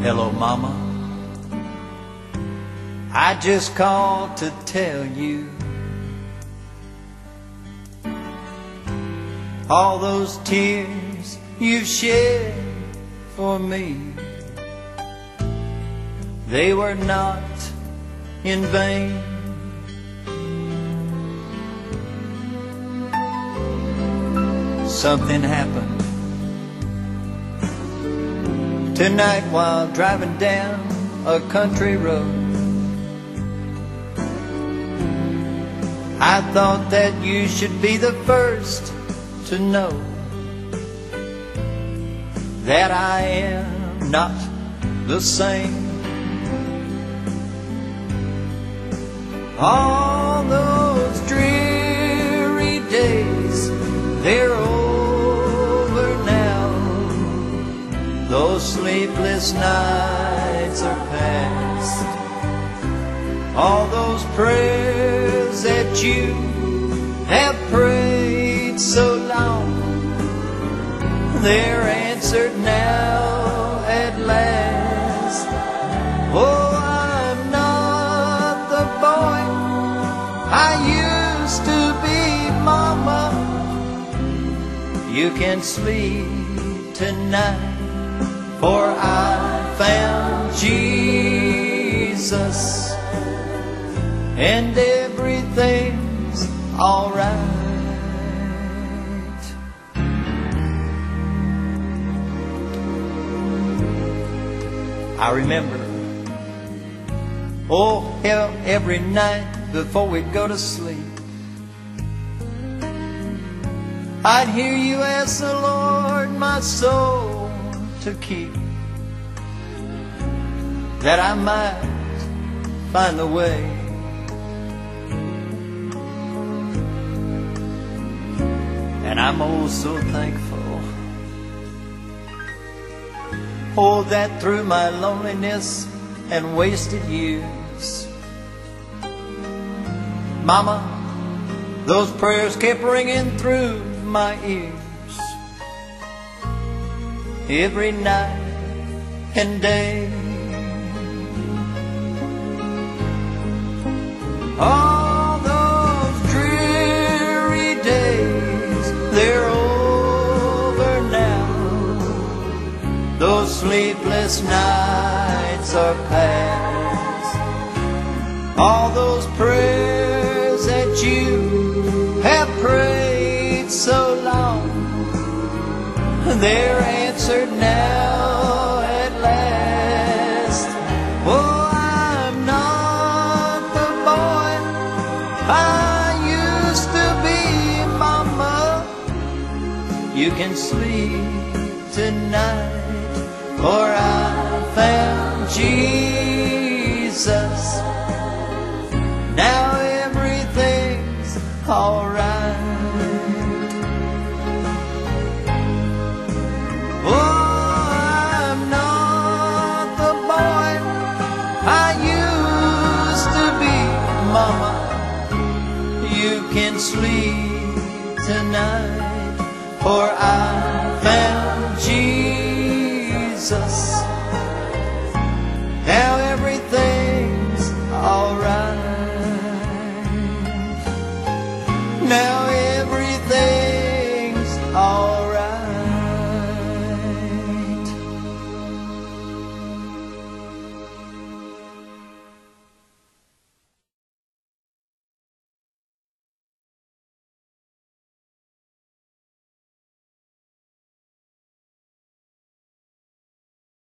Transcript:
Hello, Mama. I just called to tell you all those tears you've shed for me, they were not in vain. Something happened tonight while driving down a country road. I thought that you should be the first to know that I am not the same. All those dreary days, they're over now. Those sleepless nights are past. All those prayers that you have prayed so long, they're answered now at last. Oh, I'm not the boy I used to be, Mama. You can sleep tonight, for I found Jesus, and everything's alright. I remember, oh hell, every night before we'd go to sleep, I'd hear you ask the Lord my soul to keep, that I might find the way. And I'm oh so thankful, oh, that through my loneliness and wasted years, Mama, those prayers kept ringing through my ears every night and day. All those dreary days, they're over now. Those sleepless nights are past. All those prayers that you have prayed so long, they're answered now at last. Oh, I'm not the boy I used to be, Mama. You can sleep tonight, for I found Jesus. Now everything's alright. Oh, I'm not the boy I used to be, Mama. You can sleep tonight, for I found Jesus. Now everything's alright. Now